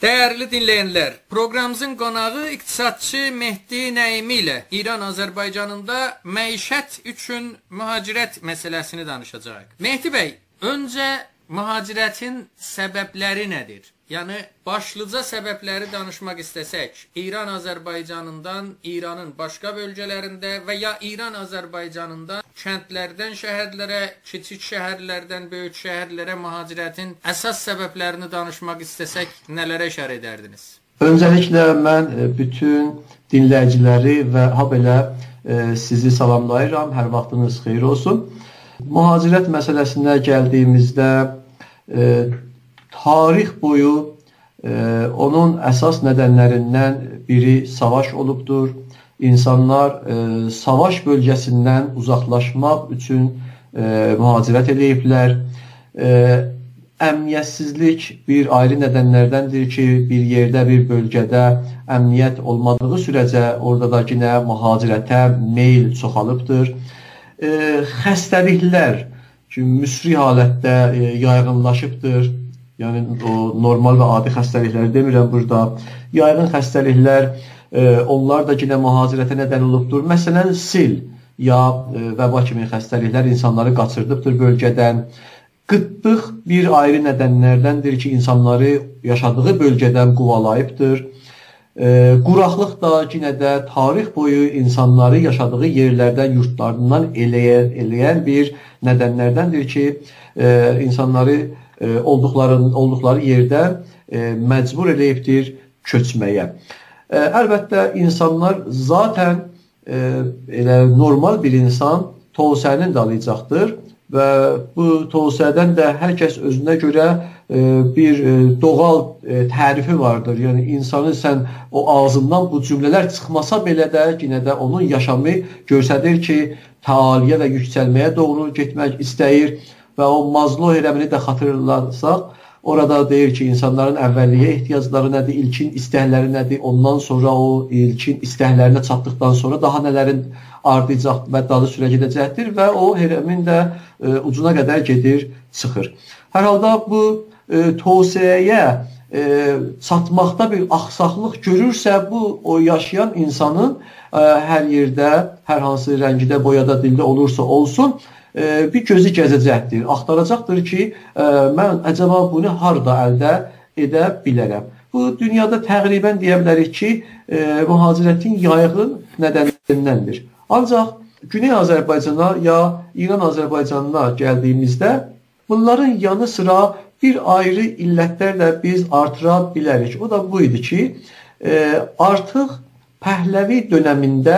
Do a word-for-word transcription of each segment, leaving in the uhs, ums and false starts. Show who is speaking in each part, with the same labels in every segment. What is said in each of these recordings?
Speaker 1: Değerli dinleyenler, programımızın qonağı iqtisadçı Mehdi Nəyimi ilə İran Azərbaycanında məişət üçün mühacirət məsələsini danışacağıq. Mehdi bəy, öncə mühacirətin səbəbləri nədir? Yəni, başlıca səbəbləri danışmaq istəsək, İran Azərbaycanından, İranın başqa bölgələrində və ya İran Azərbaycanından kəndlərdən şəhərlərə, kiçik şəhərlərdən böyük şəhərlərə mühacirətin əsas səbəblərini danışmaq istəsək, nələrə işarə edərdiniz?
Speaker 2: Öncəliklə mən bütün dinləyiciləri və habelə sizi salamlayıram, hər vaxtınız xeyir olsun. Mühacirət məsələsinə gəldiyimizdə tarix boyu e, onun əsas nədənlərindən biri savaş olubdur. İnsanlar e, savaş bölgəsindən uzaqlaşmaq üçün e, mühacirət ediblər. E, əmniyyətsizlik bir ayrı nədənlərdəndir ki, bir yerdə, bir bölgədə əmniyyət olmadığı sürəcə orada da yine mühacirətə meyl çoxalıbdır. E, xəstəliklər ki, müsri halətdə e, yayğınlaşıbdır. Yəni o normal və adi xəstəlikləri demirəm burada. Yaygın xəstəliklər, e, onlar da yine mühacirətə nədən olubdur. Məsələn, sil ya e, vəba kimi xəstəliklər insanları qaçırdıbdır bölgədən. Qıtlıq bir ayrı nədənlərdəndir ki, insanları yaşadığı bölgədən quvalayıbdır. E, quraqlıq da yine də tarix boyu insanları yaşadığı yerlərdən, yurtlarından eləyən, eləyən bir nədənlərdəndir ki, e, insanları olduqları, olduqları yerdən e, məcbur eləyibdir köçməyə. E, əlbəttə, insanlar zaten e, elə normal bir insan tövsənin dalayacaqdır və bu tövsədən də hər kəs özünə görə e, bir e, doğal e, tərifi vardır. Yəni, insanı sən o ağzından bu cümlələr çıxmasa belə də yine də onun yaşamı göstərir ki, taliyə və yüksəlməyə doğru getmək istəyir. Və o Mazlo hərəmini də xatırlarsaq, orada deyir ki, insanların əvvəlliyə ehtiyacları nədir, ilkin istəkləri nədir, ondan sonra o ilkin istəklərinə çatdıqdan sonra daha nələrin ardacaq və dalı sürə gedəcəkdir və o hərəmin də e, ucuna qədər gedir, çıxır. Hər halda bu e, tövsiyəyə e, çatmaqda bir axsaqlıq görürsə, bu o yaşayan insanın e, hər yerdə, hər hansı rəngidə, boyada, dildə olursa olsun, bir gözü gəzəcəkdir, axtaracaqdır ki, mən əcəba bunu harada əldə edə bilərəm. Bu, dünyada təqribən deyə bilərik ki, mühacirətin yaygın nədənlərindəndir. Ancaq Güney Azərbaycana ya İran Azərbaycanına gəldiyimizdə bunların yanı sıra bir ayrı illətlərlə biz artıra bilərik. O da bu idi ki, artıq Pəhləvi dönəmində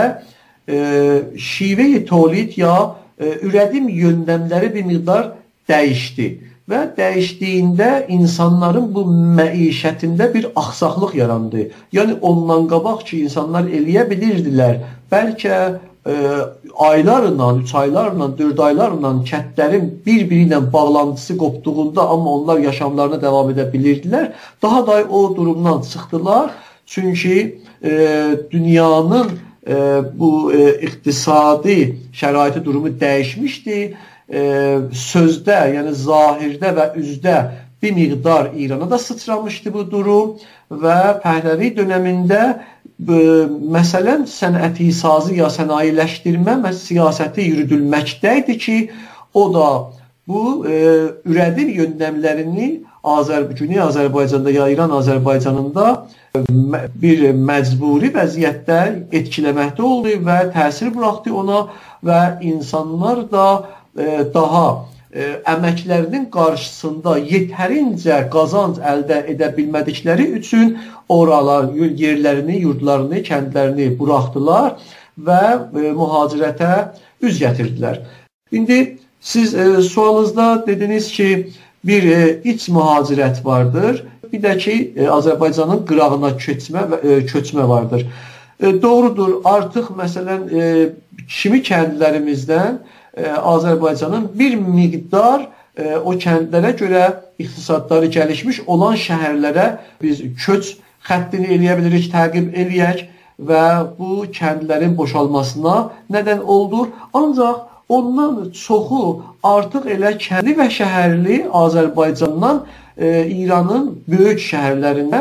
Speaker 2: şive-i tolid ya üretim yöndəmləri bir miqdar dəyişdi və dəyişdiyində insanların bu məişətində bir axsaqlıq yarandı. Yəni ondan qabaq ki, insanlar eləyə bilirdilər, bəlkə e, aylarla, üç aylarla, dörd aylarla kəndlərin bir-biri ilə bağlantısı qopduğunda, amma onlar yaşamlarına devam edə bilirdilər. Daha da o durumdan çıxdılar. Çünki e, dünyanın E, bu e, iqtisadi şəraiti durumu dəyişmişdi. E, sözdə, yəni zahirdə və üzdə bir miqdar İrana da sıçramışdı bu durum və Pəhləvi dönəmində e, məsələn sənəti sazı ya sənayiləşdirmə siyasəti yürüdülməkdəydi ki, o da bu e, üretim yöndəmlərini Azərbaycan, Azərbaycanda ya İran Azərbaycanında bir məcburi vəziyyətdə etkiləməkdə oldu və təsir buraxdı ona və insanlar da e, daha e, əməklərinin qarşısında yetərincə qazanc əldə edə bilmədikləri üçün oralar, yerlərini, yurdlarını, kəndlərini buraxdılar və e, mühacirətə üz gətirdilər. İndi siz e, sualınızda dediniz ki, bir e, iç mühacirət vardır. Bir də ki, e, Azərbaycanın qırağına köçmə, e, köçmə vardır. E, doğrudur, artıq məsələn, e, kimi kəndlərimizdən e, Azərbaycanın bir miqdar e, o kəndlərə görə iqtisadları gəlişmiş olan şəhərlərə biz köç xəttini eləyə bilirik, təqib eləyək və bu kəndlərin boşalmasına nədən oldur. Ancaq ondan çoxu artıq elə kəndli və şəhərli Azərbaycandan e, İranın böyük şəhərlərinə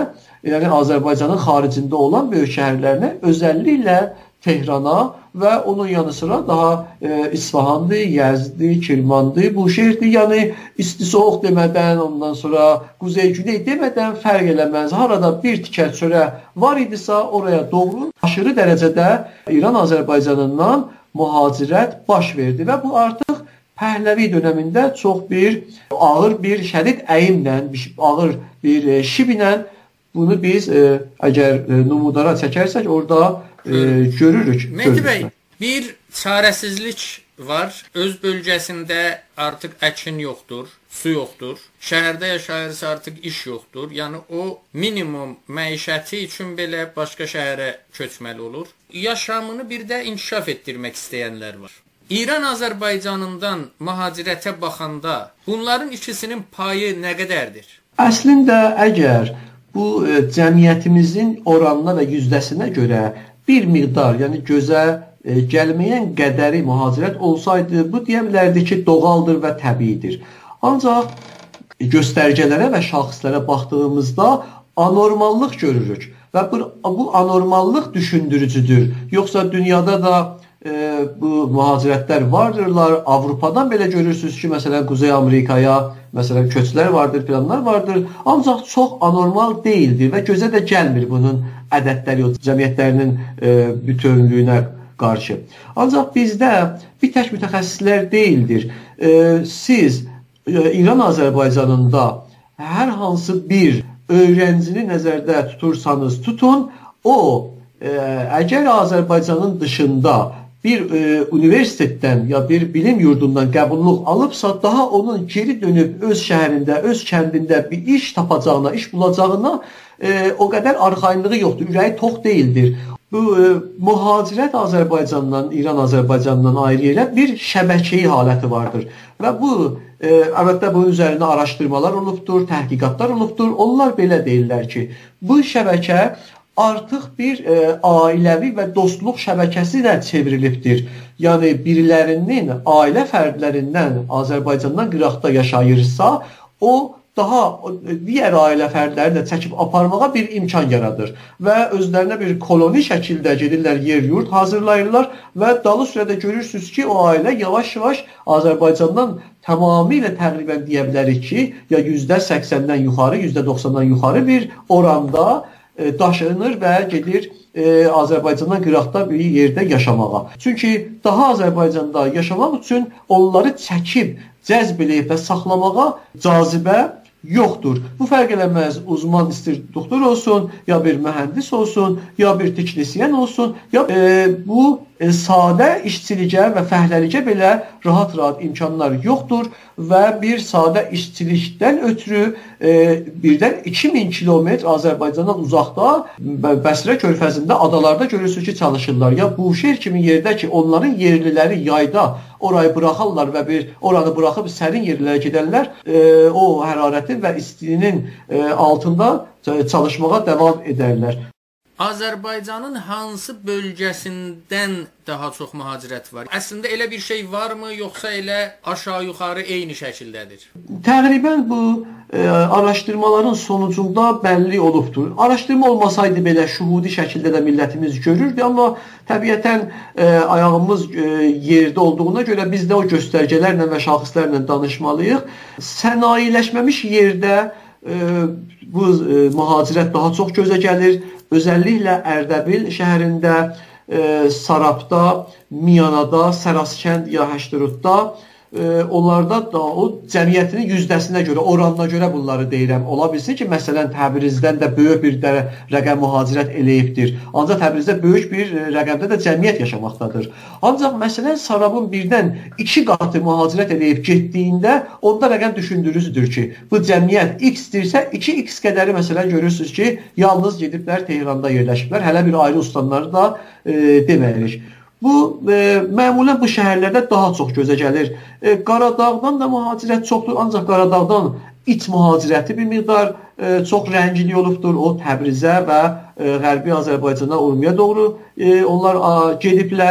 Speaker 2: yəni Azərbaycanın xaricində olan böyük şəhərlərinə, özəlliklə Tehrana və onun yanı sıra daha e, İsfahandı, Yəzdi, Kirmandı, Buşehirdi. Yəni isti soğuq demədən, ondan sonra quzey-güney demədən fərq eləməz. Harada bir tikər çörə var idisə oraya doğru aşırı dərəcədə İran Azərbaycanından mühacirət baş verdi və bu artıq Pəhləvi dövründə çox bir ağır bir şədid əyimlə, ağır bir e, şiblə bunu biz e, əgər e, numudara çəkərsək orada e, görürük.
Speaker 1: Mehdi bəy, bir çarəsizlik var. Öz bölgəsində artıq əkin yoxdur, su yoxdur. Şəhərdə yaşayırsa artıq iş yoxdur. Yəni o minimum məişəti üçün belə başqa şəhərə köçməli olur. Yaşamını bir də inkişaf etdirmək istəyənlər var. İran Azərbaycanından mühacirətə baxanda bunların ikisinin payı nə qədərdir?
Speaker 2: Əslində əgər bu e, cəmiyyətimizin oranına və yüzdəsinə görə bir miqdar, yəni gözə e, gəlməyən qədəri mühacirət olsaydı, bu deyə bilərdi ki, doğaldır və təbiidir. Ancaq göstərgələrə və şəxslərə baxdığımızda anormallıq görürük və bu, bu anormallıq düşündürücüdür. Yoxsa dünyada da e, bu mühacirətlər vardırlar. Avropadan belə görürsünüz ki, məsələn, Quzey Amerikaya məsələn, köçlər vardır, planlar vardır. Ancaq çox anormal deyildir və gözə də gəlmir bunun ədədləri, cəmiyyətlərinin e, bütövlüyünə qarşı. Ancaq bizdə bir tək mütəxəssislər deyildir. E, siz e, İran Azərbaycanında hər hansı bir öğrencini nəzərdə tutursanız tutun, o e, əgər Azərbaycanın dışında bir e, universitetdən ya bir bilim yurdundan qəbulluq alıbsa, daha onun geri dönüb öz şəhərində, öz kəndində bir iş tapacağına, iş bulacağına e, o qədər arxayınlığı yoxdur, ürəyi tox deyildir. Bu e, mühacirət Azərbaycandan, İran Azərbaycandan ayrı yerə bir şəbəkeyi haləti vardır. Və bu, e, əlbəttə bunun üzərində araşdırmalar olubdur, təhqiqatlar olubdur. Onlar belə deyirlər ki, bu şəbəkə artıq bir e, ailəvi və dostluq şəbəkəsinə çevrilibdir. Yəni birilərinin ailə fərdlərindən Azərbaycandan qıraqda yaşayırsa, o daha digər ailə fərdlərini də çəkib aparmağa bir imkan yaradır və özlərinə bir koloni şəkildə gedirlər, yer yurt hazırlayırlar və dalı sürədə görürsünüz ki, o ailə yavaş-yavaş Azərbaycandan tamamilə təqribən deyə bilərik ki, ya yüzdə səksəndən yuxarı, yüzdə doxsandan yuxarı bir oranda daşınır və gedir e, Azərbaycandan qıraqda bir yerdə yaşamağa. Çünki daha Azərbaycanda yaşamaq üçün onları çəkib, cəzb eləyib və saxlamağa cazibə yoxdur. Bu fərq eləməz, uzman istir doktor olsun, ya bir mühəndis olsun, ya bir teknisyen olsun, ya e, bu e, sadə işçilikə və fəhləlikə belə rahat-rahat imkanlar yoxdur və bir sadə işçilikdən ötürü e, birdən iki min kilometr Azərbaycandan uzaqda Bəsrə körfəzində adalarda görürsünüz ki, çalışırlar. Ya Buşehir kimi yerdə ki, onların yerliləri yayda orayı buraxarlar və bir oranı buraxıb sərin yerlərə gedənlər e, o hərarətin və istinin e, altında çalışmağa davam edərlər.
Speaker 1: Azərbaycanın hansı bölgəsindən daha çox mühacirət var? Əslində elə bir şey varmı, yoxsa elə aşağı-yuxarı eyni şəkildədir?
Speaker 2: Təqribən bu e, araşdırmaların sonucunda bəlli olubdur. Araşdırma olmasaydı belə şuhudi şəkildə də millətimiz görürdü, amma təbiətən e, ayağımız e, yerdə olduğuna görə biz də o göstərgələrlə və şəxslərlə danışmalıyıq. Sənayeləşməmiş yerdə e, bu e, mühacirət daha çox gözə gəlir. Özəlliklə Ərdəbil şəhərində, e, Sarabda, Miyanada, Səraskənd ya Həşterudda e, onlarda da o cəmiyyətinin yüzdəsinə görə, oranına görə bunları deyirəm. Ola bilsin ki, məsələn Təbrizdən də böyük bir də rəqəm mühacirət eləyibdir. Ancaq Təbrizdə böyük bir rəqəmdə də cəmiyyət yaşamaqdadır. Ancaq məsələn Sarabın birdən iki qatı mühacirət eləyib getdiyində onda rəqəm düşündürücüdür ki, bu cəmiyyət X-dirsə iki X qədəri məsələn görürsünüz ki, yalnız gediblər Tehranda yerləşiblər. Hələ bir ayrı ustanları da e, deməyirik. Bu, e, məmulən bu şəhərlərdə daha çox gözə gəlir. E, Qaradağdan da mühacirət çoxdur, ancaq Qaradağdan iç mühacirəti bir miqdar e, çox rəngli olubdur. O Təbrizə və e, Qərbi Azərbaycana Urmiyə doğru e, onlar a, gediblər.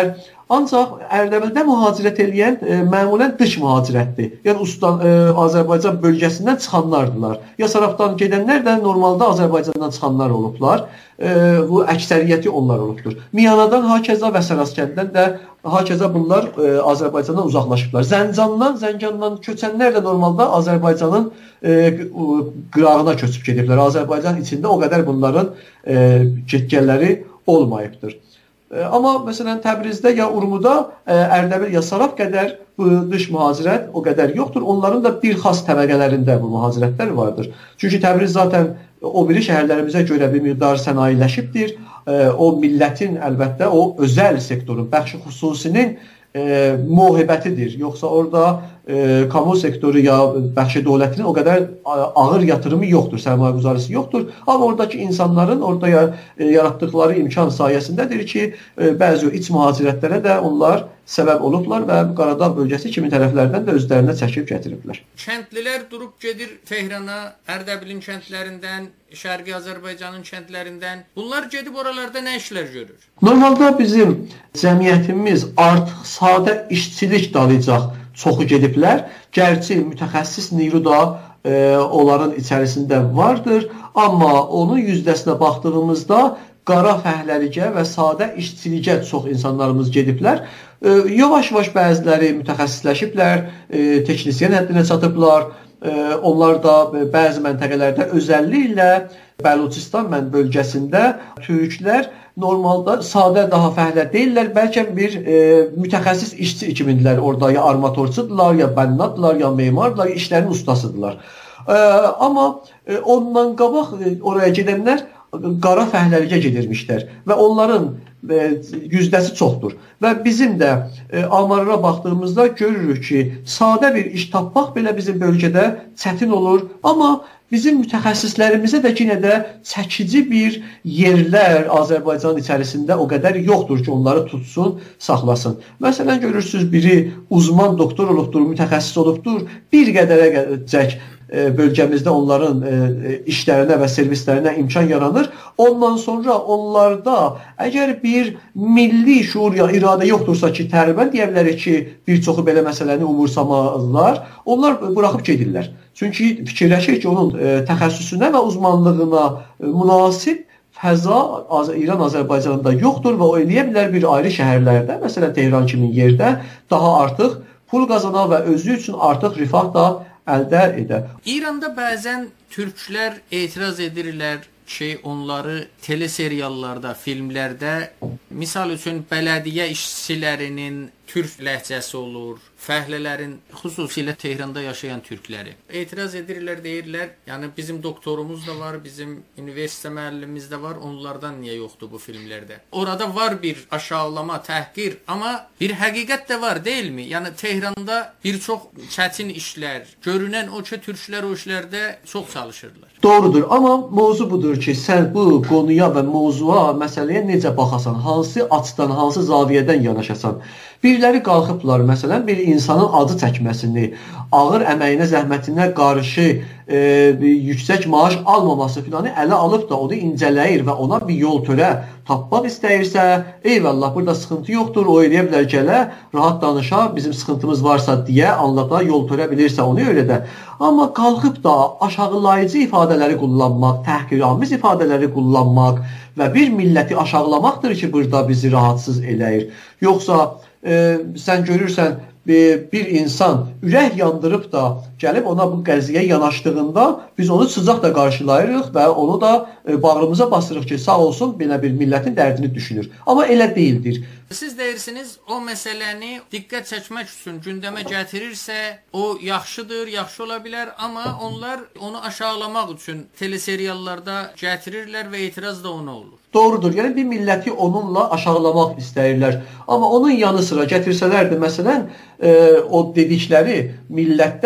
Speaker 2: Ancaq Ərdəbildə mühacirət eləyən e, məmulən dış mühacirətdir. Yəni Ustan e, Azərbaycan bölgəsindən çıxanlardılar. Yasarabdan gedənlər də normalda Azərbaycandan çıxanlar olublar. E, bu əksəriyyəti onlar olubdur. Miyanadan hakeza və Saraskənddən də hakeza bunlar e, Azərbaycandan uzaqlaşıblar. Zəncandan, Zəncandan köçənlər də normalda Azərbaycanın e, qırağına köçüb gediblər. Azərbaycan içində o qədər bunların e, getgəlləri olmayıbdır. Amma məsələn Təbrizdə ya Urmuda, Ərdəbil ya Sarab qədər bu dış mühacirət o qədər yoxdur. Onların da bir xas təbəqələrində bu mühacirətlər vardır. Çünki Təbriz zaten o biri şəhərlərimizə görə bir miqdar sənayeləşibdir. O millətin əlbəttə o özəl sektorun, bəxşi xüsusinin e, muhibətidir. Yoxsa orada e, kamu sektoru ya bəxşi dövlətinin o qədər ağır yatırımı yoxdur, sərmayə güzarısı yoxdur. Amma oradakı insanların orada ya, e, yaratdıkları imkan sayəsindədir ki, e, bəzi iç mühacirətlərə də onlar səbəb olublar və bu Qaradağ bölgəsi kimi tərəflərdən də özlərinə çəkib gətiriblər.
Speaker 1: Kəndlilər durub gedir Tehrana, Ərdəbilin kəndlərindən, Şərqi Azərbaycanın kəndlərindən. Bunlar gedib oralarda nə işlər görür?
Speaker 2: Normalda bizim cəmiyyətimiz artıq sadə işçilik dalayacaq çoxu gediblər. Gərçi mütəxəssis niru da e, onların içərisində vardır. Amma onun yüzdəsinə baxdığımızda qara fəhləlikə və sadə işçilikə çox insanlarımız gediblər. Yavaş-yavaş bəziləri mütəxəssisləşiblər, teknisyen həddinə çatıblar. Onlar da bəzi məntəqələrdə özəlliklə Bəluçistan bölgəsində türklər normalda sadə daha fəhlə deyirlər. Bəlkə bir e, mütəxəssis işçi kimidirlər. Orada ya armatorçudurlar, ya bənnadırlar, ya memardırlar, ya işlərin ustasıdırlar. E, amma e, ondan qabaq e, oraya gedənlər qara fəhləlikə gedirmişlər və onların e, yüzdəsi çoxdur. Və bizim də e, amarlara baxdığımızda görürük ki, sadə bir iş tapmaq belə bizim bölgədə çətin olur. Amma bizim mütəxəssislərimizə də yenə də çəkici bir yerlər Azərbaycan içərisində o qədər yoxdur ki, onları tutsun, saxlasın. Məsələn, görürsünüz, biri uzman doktor olubdur, mütəxəssis olubdur, bir qədərə gələcək bölgəmizdə onların işlərinə və servislərinə imkan yaranır. Ondan sonra onlarda əgər bir milli şuur ya iradə yoxdursa ki, təqribən deyə bilərik ki, bir çoxu belə məsələni umursamazlar, onlar buraxıb gedirlər. Çünki fikirləşir ki, onun təxəssüsünə və uzmanlığına münasib fəza İran Azərbaycanında yoxdur və o eləyə bilər bir ayrı şəhərlərdə, məsələn Tehran kimi yerdə daha artıq pul qazana və özü üçün artıq rifah da əldə edə.
Speaker 1: İranda bəzən türklər etiraz edirlər ki, onları teleseriallarda, filmlərdə, misal üçün bələdiyyə işçilərinin türk ləhcəsi olur, fəhlələrin, xüsusilə Tehranda yaşayan türkləri. Etiraz edirlər, deyirlər, yəni bizim doktorumuz da var, bizim universitet müəllimimiz də var, onlardan niyə yoxdur bu filmlərdə? Orada var bir aşağılama, təhqir, amma bir həqiqət də var, deyilmi? Yəni Tehranda bir çox çətin işlər, görünən o ki, türklər o işlərdə çox çalışırlar.
Speaker 2: Doğrudur, amma mövzu budur ki, sən bu qonuya və mövzuya, məsələyə necə baxasan, hansı açıdan, hansı zaviyədən yanaşasan. Biriləri qalxıblar, məsələn, bir insanın acı çəkməsini, ağır əməyinə, zəhmətinə qarşı e, yüksək maaş almaması filanı ələ alıb da onu incələyir və ona bir yol törə tapmaq istəyirsə, eyvallah, burada sıxıntı yoxdur, o eləyə bilər gələ, rahat danışa, bizim sıxıntımız varsa deyə anlata, yol törə bilirsə onu öyrədə. Amma qalxıb da aşağılayıcı ifadələri kullanmaq, təhqiramiz ifadələri kullanmaq və bir milləti aşağılamaqdır ki, burada bizi rahatsız eləyir. Yoxsa e, sən görürsən, bir insan ürək yandırıb da gəlib ona bu qəziyə yanaşdığında biz onu sıcaq da qarşılayırıq və onu da bağrımıza basırıq ki, sağ olsun, belə bir millətin dərdini düşünür. Amma elə deyildir.
Speaker 1: Siz deyirsiniz, o məsələni diqqət çəkmək üçün gündəmə gətirirsə, o yaxşıdır, yaxşı ola bilər, amma onlar onu aşağılamaq üçün teleseriallarda gətirirlər və etiraz da ona olur.
Speaker 2: Doğrudur. Yəni bir milləti onunla aşağılamaq istəyirlər. Amma onun yanı sıra gətirsələrdi, məsələn, e, o dedikləri millətdən ayrı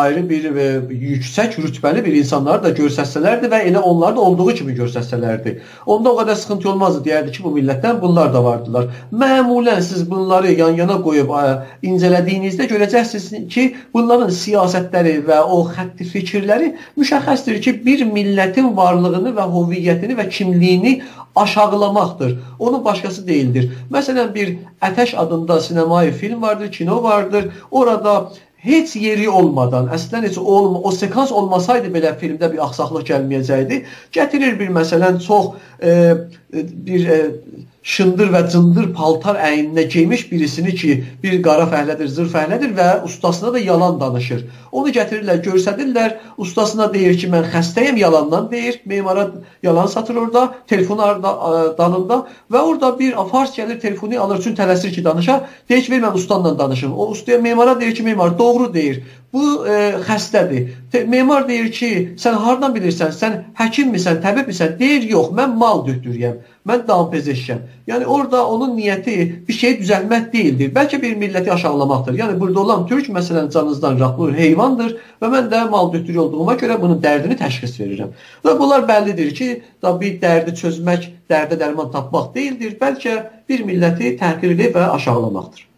Speaker 2: ayrı bir e, yüksək rütbəli bir insanları da görsətsələrdi və elə onları da olduğu kimi görsətsələrdi, onda o qədər sıxıntı olmazdı. Deyərdi ki, bu millətdən bunlar da vardılar. Məmulən siz bunları yan-yana qoyub ə, incələdiyinizdə görəcəksiniz ki, bunların siyasətləri və o xətti fikirləri müşəxəsdir ki, bir millətin varlığını və hüviyyətini və kimliyini aşağılamaqdır. Onun başqası deyildir. Məsələn, bir Ətəş adında sinemai film vardır, kino vardır. Orada heç yeri olmadan, əslən heç olma, o sekans olmasaydı belə filmdə bir axsaqlıq gəlməyəcəkdi. Gətirir bir məsələn çox e, bir e, şındır və cındır paltar əyninə geymiş birisini ki, bir qara fəhlədir, zır fəhlədir və ustasına da yalan danışır. Onu gətirirlər, görsədirlər, ustasına deyir ki, mən xəstəyəm, yalandan deyir, memara yalan satır orada, telefonu dalında və orada bir fars gəlir, telefonu alır üçün tələsir ki, danışa, deyir ki, ver mən ustanla danışım. O ustaya, memara deyir ki, memar, doğru deyir. Bu e, xəstədir. Te, memar deyir ki, sən hardan bilirsən, sən həkimmisən, təbibmisən? Deyir, yox, mən mal dütürüyəm, mən dampezeşkəm. Yəni orada onun niyyəti bir şeyi düzəlmək deyildir. Bəlkə bir milləti aşağılamaqdır. Yəni burada olan türk məsələn canınızdan raqlı heyvandır və mən də mal dütürü olduğuma görə bunun dərdini təşxis verirəm. Və bunlar bəllidir ki, bir dərdi çözmək, dərdə dərman tapmaq deyildir. Bəlkə bir milləti təhqir edib və aşağılamaqdır.